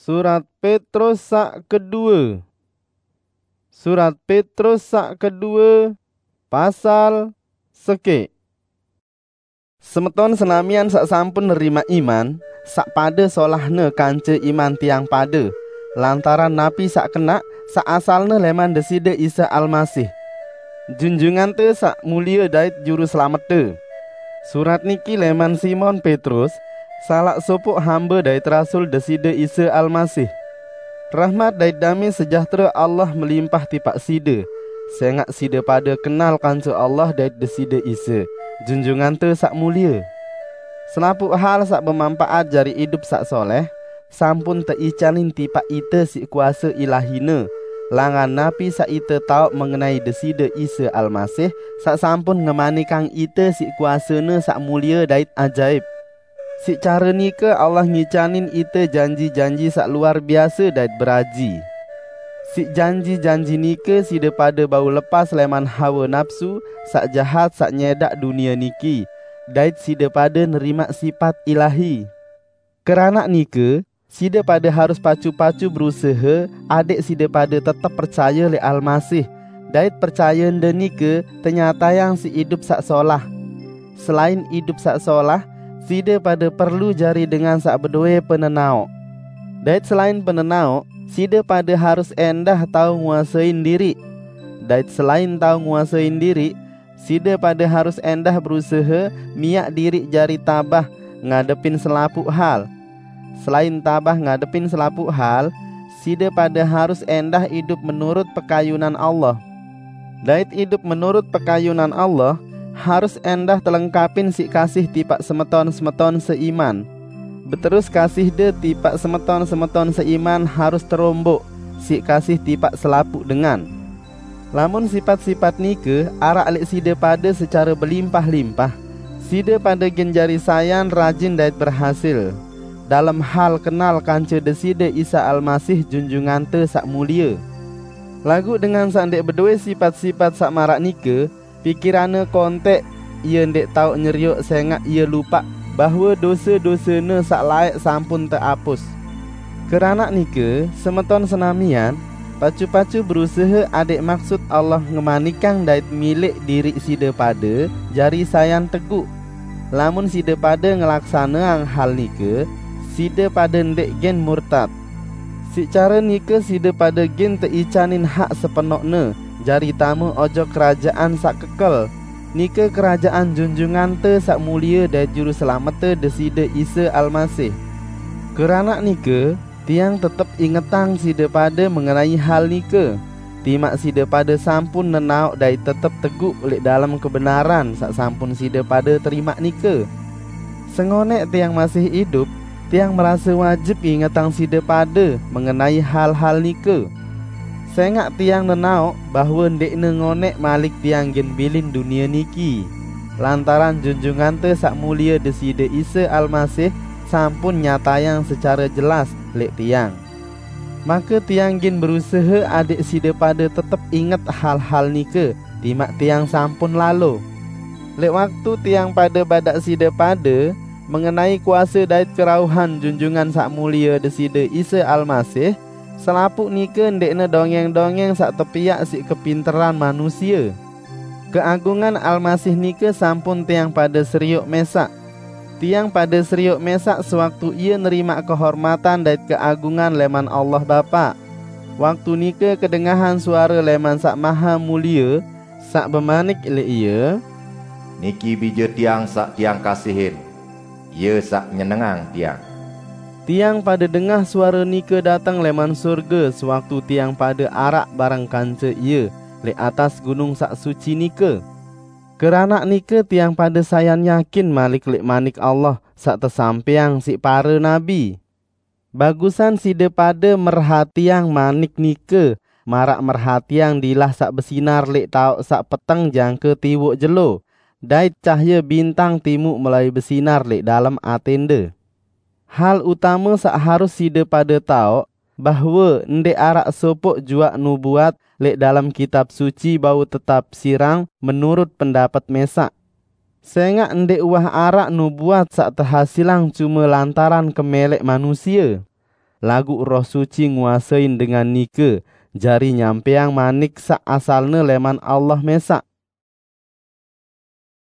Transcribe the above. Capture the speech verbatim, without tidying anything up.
Surat Petrus sak kedua. Surat Petrus sak kedua pasal sekek. Semeton senamian sak sampun nerima iman, sak pada solahne kanca iman tiang pada, lantaran napi sak kena sak asalne leman deside Isa Almasih. Junjungan te sak mulia dait juru selamat te. Surat niki leman Simon Petrus, salak sopok hamba dait rasul deside Isa Almasih. Rahmat dait damai sejahtera Allah melimpah tipak sida, sengak sida pada kenal kanca Allah dait deside Isa, junjungan te sak mulia. Selapuk hal sak bermanfaat jari hidup sak soleh, sampun teicanin tipak ite si kuasa ilahine, langan napi sak ite tau mengenai deside Isa Almasih, sak sampun ngemani kang ite si kuasane sak mulia dait ajaib. Si cara nika Allah ngicanin ite janji-janji sak luar biasa dait beraji. Si janji-janji nika sida pada bau lepas leman hawa nafsu sak jahat sak nyedak dunia niki, dait sida pada nerima sifat ilahi. Kerana nika sida pada harus pacu-pacu berusaha adik sida pada tetap percaya le Almasih, dait percaya nde nika ternyata yang si hidup sak solah. Selain hidup sak solah, sida pada perlu jari dengan sak bedoe penenau. Dait selain penenau, sida pada harus endah tahu nguasain diri. Dait selain tahu nguasain diri, sida pada harus endah berusaha miak diri jari tabah ngadepin selapuk hal. Selain tabah ngadepin selapuk hal, sida pada harus endah hidup menurut pekayunan Allah. Dait hidup menurut pekayunan Allah, harus endah telengkapin si kasih tipak semeton-semeton seiman. Beterus kasih de tipak semeton-semeton seiman harus terombok si kasih tipak selapuk dengan. Lamun sifat-sifat nike arak alik sida pada secara berlimpah-limpah, sida pada genjari sayan rajin dait berhasil dalam hal kenal kanca deside Isa Almasih junjungan te sak mulia. Lagu dengan sak ndek berdua sifat-sifat sak marak nike, pikirane kontek ia ndek tau nyeriuk sengak ia lupa bahawa dosa-dosane sak layak sampun terhapus. Kerana nika semeton senamian pacu-pacu berusaha adik maksud Allah ngemanikang dait milik diri sida pada jari sayan teguk. Lamun sida pada ngelaksana hal nika, sida pada ndek gen murtad. Si cara nika sida pada gen teicanin hak sepenokne jari tamu ojo kerajaan sak kekel, nika kerajaan junjungan te sak mulia dan juru selamat te deside Isa Almasih. Kerana nika tiang tetap ingetang sida pada mengenai hal nika, timak sida pada sampun nenau dan tetap teguk oleh dalam kebenaran sak sampun sida pada terima nika. Sengonek tiang masih hidup, tiang merasa wajib ingetang sida pada mengenai hal-hal nika. Sengak tiang nenau bahawa ndekne ngonek malik tiang gen bilin dunia niki, lantaran junjungan te sak mulia deside Isa Almasih sampun nyatayang secara jelas lek tiang. Maka tiang gen berusaha adik sida pada tetap ingat hal-hal nike, timak tiang sampun lalu. Lek waktu tiang pada badak sida pada mengenai kuasa dait kerauhan junjungan sak mulia deside Isa Almasih, selapuk nika ndekne dongeng-dongeng sak tepiak si kepinteran manusia. Keagungan Almasih nika sampun tiang pada seriuk mesak. Tiang pada seriuk mesak sewaktu ia nerima kehormatan dan keagungan leman Allah Bapa. Waktu nika kedengahan suara leman sak maha mulia, sak bermanik le ia, niki bija tiang sak tiang kasihin, ia sak nyenengang tiang. Tiang pada dengar suara nika datang leman surga sewaktu tiang pada arak barang kanca ia le atas gunung sak suci nika. Kerana nika tiang pada sayan yakin malik lek manik Allah sak tersampiang si para nabi. Bagusan sida pada merhatiang manik nika, marak merhatiang dilah sak bersinar lek tau sak peteng jangka tiwuk jelo, dait cahaya bintang timuk mulai bersinar lek dalam atende. Hal utama sak harus sida pada tahu bahawa ndek arak sopok juak nubuat lek dalam kitab suci bau tetap sirang menurut pendapat mesak. Sengak ndek wah arak nubuat sak terhasilang cuma lantaran kemelek manusia. lagu roh suci nguasain dengan nike, jari nyampeang manik sak asalne leman Allah mesak.